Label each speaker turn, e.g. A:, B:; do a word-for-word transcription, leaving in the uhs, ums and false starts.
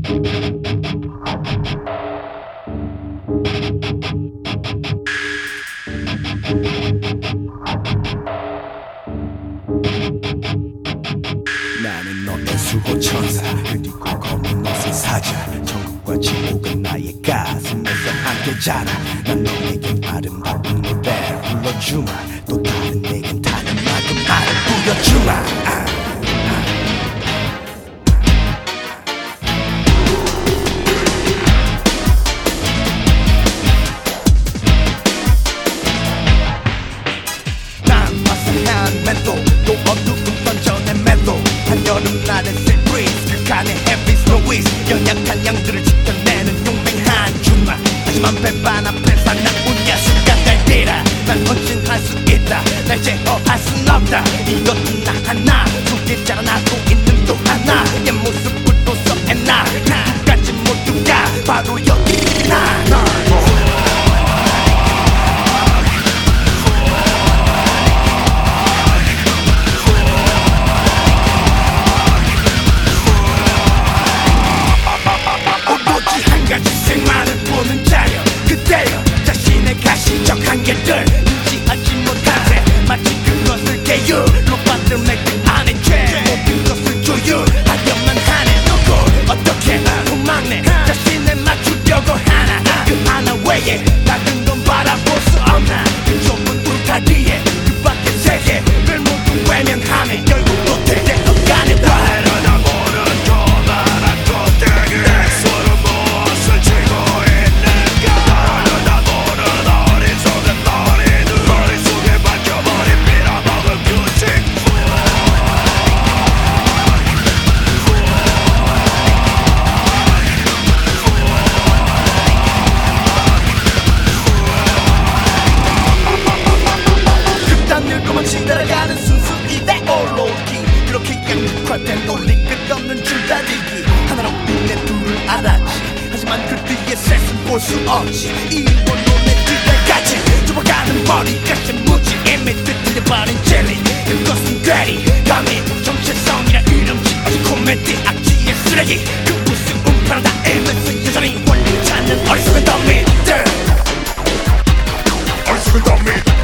A: 나는 너의 수호천사 그리고 검은 옷을 사자 천국과 지옥은 나의 가슴에서 함께 자라 난 너에게 아름다운 노래를 불러주마 또 다른 내겐 다른 만큼 나를 부여주마 아. 멘도 또 어두운 던전의 멜로 한여름 날의 sea breeze 극한의 heavy snow is 연약한 양들을 지켜내는 용맹한 주마 하지만 배반 앞에서 난 운야수가 될때라 난 헌신할 수 있다 날 제어할 순 없다 이것도 나 하나 속에 자라나고 있는 또 하나 내 모습으로 서해나 끝까지 모두가 바로 여기 나 한계들 인지하지 못하세 마치 그것을 계율로 받을 맥주 안에 죄 모든 것을 조율하려만 하네 누굴 어떻게 도망내 자신을 맞추려고 하나 그 하나 외에 다른 건 바라볼 수 없나 그 좁은 울타리에 그 밖의 세계를 모두 외면하네 결국 못해 되어가네
B: 바라보는 커다란 꼭대기 내 손은 무엇을 쥐고 있는가 바라보는 어리석은 머리들 머릿속에 박혀버린 빌어먹은 규칙
A: 극단으로만 치달아가는 순수 이데올로기 그렇게 양극화된 논리 끝없는 줄다리기 하나로 인해 둘을 알았지 하지만 그 뒤에 셋은 볼 수 없지 이 원론의 뒤에까지 좁아가는 머리까지 무지 이미 뒤틀려버린 젤리 그것은 괴리 감히 정체성이라 이름 짓지 코미디 악취의 쓰레기 그 무슨 운파랑 다 일면서 여전히 원리 찾는 어리석은 더미들
B: 어리석은 더미